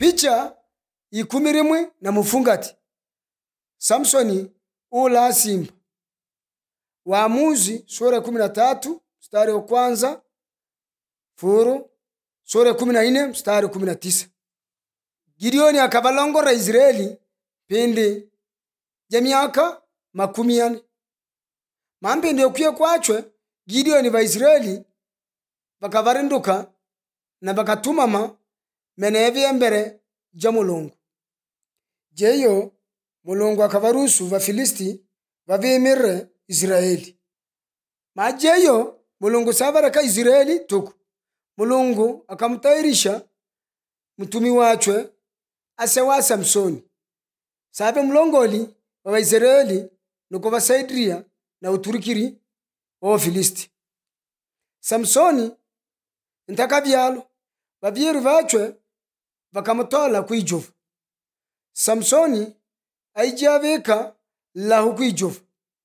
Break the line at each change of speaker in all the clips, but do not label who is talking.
Picha 11 na mfungati. Samsoni ula simba. Waamuzi sura 13 mstari wa kwanza furu sura 14 mstari 19. Gideoni akabalongora Israeli pindi ya miaka 40. Mambe ndio kuye kwachwe Gideoni ba Israeli bakavarinduka na bakatumama meneve mbere ja Mulungu. Jeyo Mulungu akavarusu va Filisti vavemirre Israeli. Majeyo Mulungu savaraka Israeli tuku. Mulungu akamtairisha mtumi wachwe asewa Samsoni. Sabe mlongoli wa Israeli nuko vasaidiria na uturikiri wa Filisti. Samsoni ntaka vyalo vavyeru vachwe vakamutola kuijuva. Samsoni aijaveka lahu kuijuva.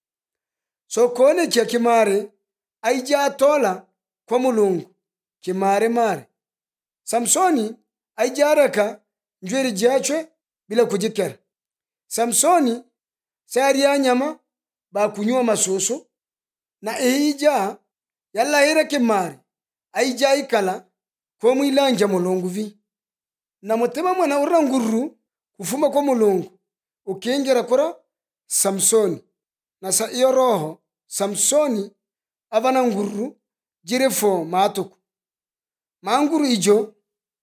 Sokone cha kimare aijatola kwa Mulungu kimare mare. Samsoni aijareka njweri jachwe bila kujikera. Samsoni saria nyama bakunywa masusu na eija yalla kimare aija ikala kwa mwilanja Mulungu vi. Na mutima mwana uranguru kufuma kwa Mulungu ukengera kora Samsoni. Na sa iyo roho Samsoni avana nguru jirefo matuku. Manguru ijo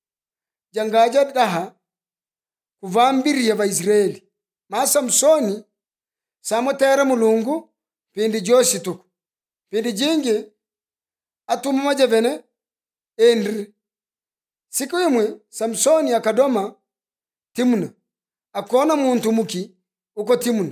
jangaja daha kuvambiri ya va Israeli. Ma Samsoni samotera Mulungu pindi joshi tuku. Pindi jingi atumamaja vene endri. Siku imwe Samsoni akadoma Timna. Akona muntu muki uko Timna.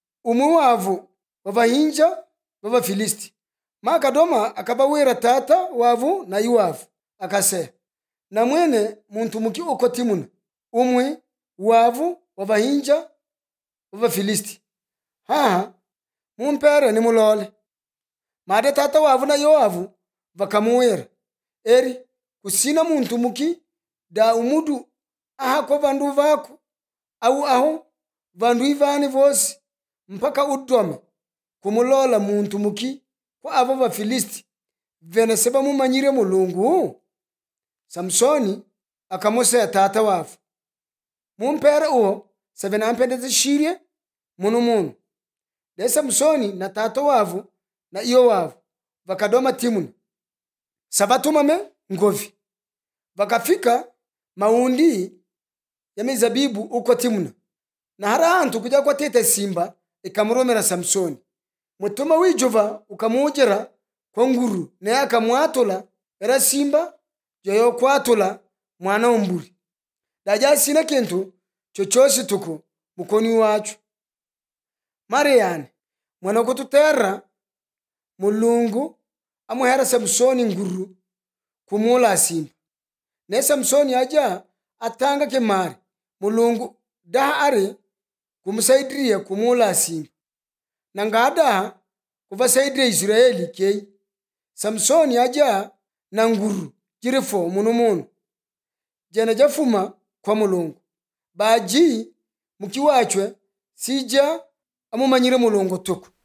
Umuwavu wavahinja wava Filisti. Makadoma akabawera tata wavu na yuwavu. Akase na mwene muntu muki uko Timna. Umwe wavu wavahinja wava Filisti. Haa mumpere ni mulole. Made tata wavu na yuwavu vakamuwera. Eri kusina muntu muki da umudu aha kwa vandu vaku au aho vandu ivani vosi mpaka udome kumulola muntu muki kwa avo va Filisti vene seba mumanyire Mulungu. Samsoni akamose tata wavu mumpere uo sevena ampendeze shirie munu. De Samsoni na tata wavu na iyo wavu vakadoma Timna. Sabatumame ngovi. Vakafika maundi ya mizabibu uko Timna. Na harahantu kuja kwa tete simba ikamuromera Samsoni. Mutuma wijuva ukamujera kwa nguru na akamwatola era simba yoyo kwatola mwana umburi. Daja sina kintu chochosi tuku mukoni wacu. Mariane mwana kututera Mulungu amuhera Samsoni nguru kumula simba. Ne Samsoni aja atanga kimari. Mulungu daha are kumusaidiria kumula simba. Nangada kuvasaidiria Israeli kei. Samsoni aja na nguru jirefo munu. Jana jafuma kwa Mulungu. Baji muki wachwe sija amumanyire Mulungu tuku.